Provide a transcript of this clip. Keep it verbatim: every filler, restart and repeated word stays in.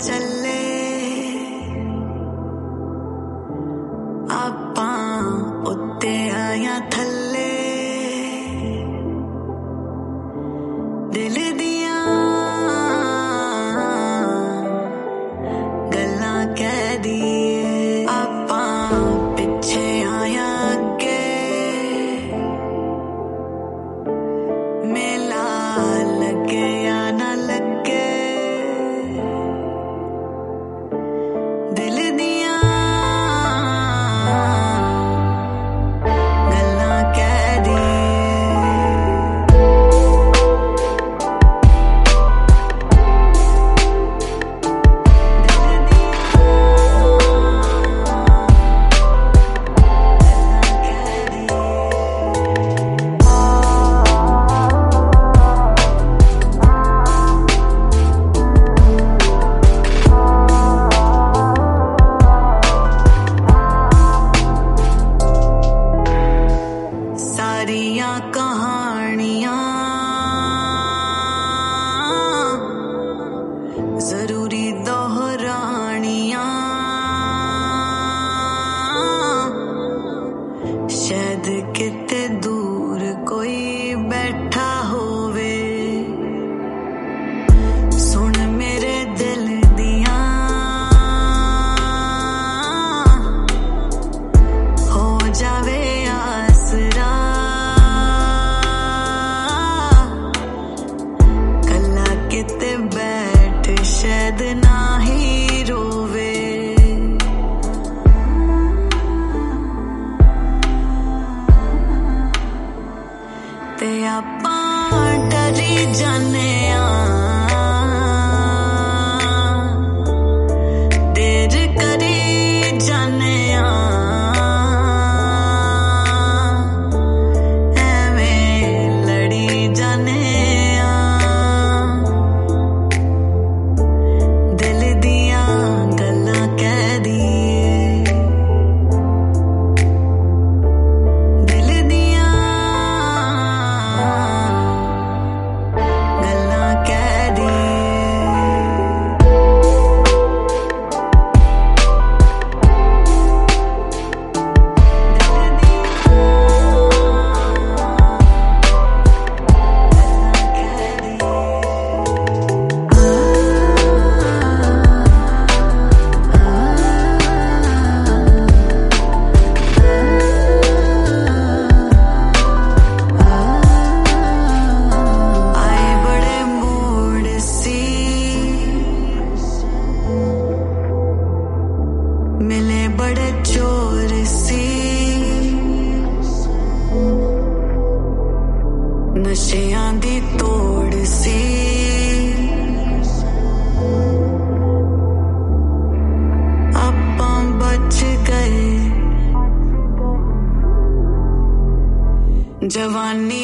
ਚੱਲੇ ਆਪਾਂ ਉੱਤੇ ਆਇਆ ਥੱਲੇ ਦਿਲ ਦੀਆਂ ਗੱਲਾਂ ਕਹਿ ਦੀਏ ਆਪਾਂ ਪਿੱਛੇ ਆਇਆ ਅੱਗੇ ਮੇਲਾ ਲੱਗੇ ਜਾਂ ਨਾ ਲੱਗੇ ਦਿਲ ਦੀਆਂ ਗੱਲਾਂ ਕਹਿ ਦੀਏ सारियां कहानियां जरूरी दोहरानियां शायद किते दूर कोई बैठा होवे सुन मेरे दिल दियां हो जावे आसरा किते बैठ शायद ना ही रोवे ते आपां डरी जाने देर करी जाने एवें लड़ी जाने मिले बड़े चोर सी नशियां दी तोड़ सी आपां बच गए जवानी